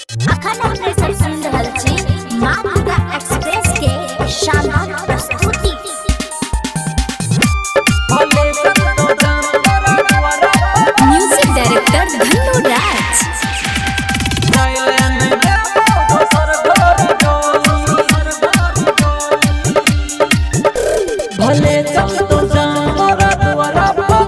अखन अपने सब सुन रहल छी माँ दुर्गा एक्सप्रेस के शानदार प्रस्तुति। Music director Dhannu Raj. भले चल तो जानवर द्वारा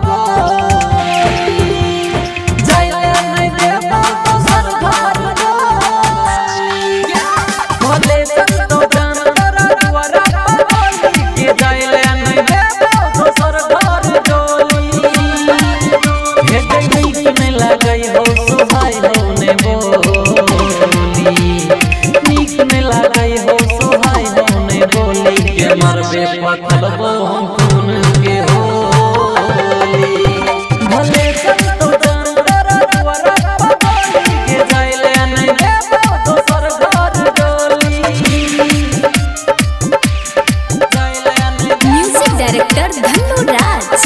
मरबे पकड़बो हम खून के होली। भले चल तो जानवर द्वारा के जाइले नहीं देबो दोसर घर डोली। Music director Dhannu Raj.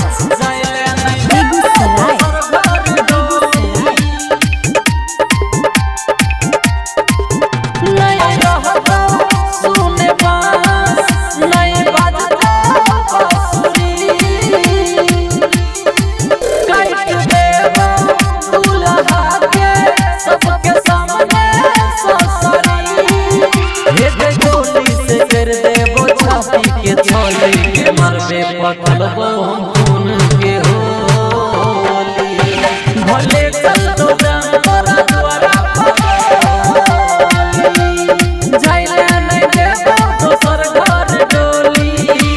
मरबे पकड़बो हम खून के होली। भले चल तो जानवर द्वारा जाइले नहीं देबो दोसर घर डोली।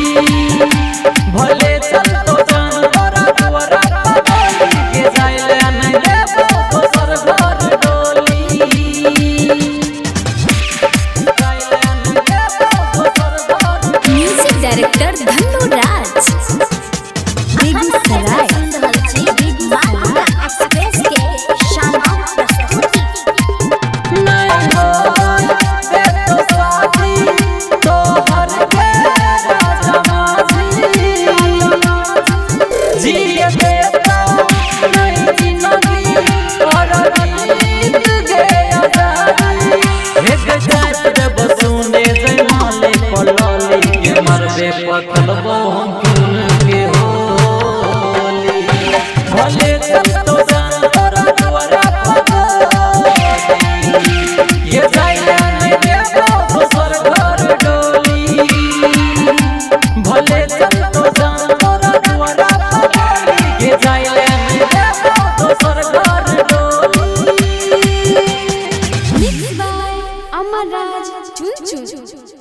भले चल तो जानवर द्वारा के जाइले नहीं देबो दोसर घर डोली। Music director Dhannu Raj. बेगूसराय। माँ दुर्गा एक्सप्रेस के शानदार प्रस्तुति। नहीं होए तो साथी तोहर के राजा माझी। जिए देता नहीं जिंदगी और बीत गया जारी। एक जात रे बसुने जमाले पलली के मरबे पकड़बो हम खून के होली। भले चल तो जानवर द्वारा ये जाइले नहीं देबो दोसर घर डोली। भले चल तो जानवर द्वारा ये जाइले नहीं देबो दोसर घर डोली। मिक्स बाय अमर राज चुन चुन।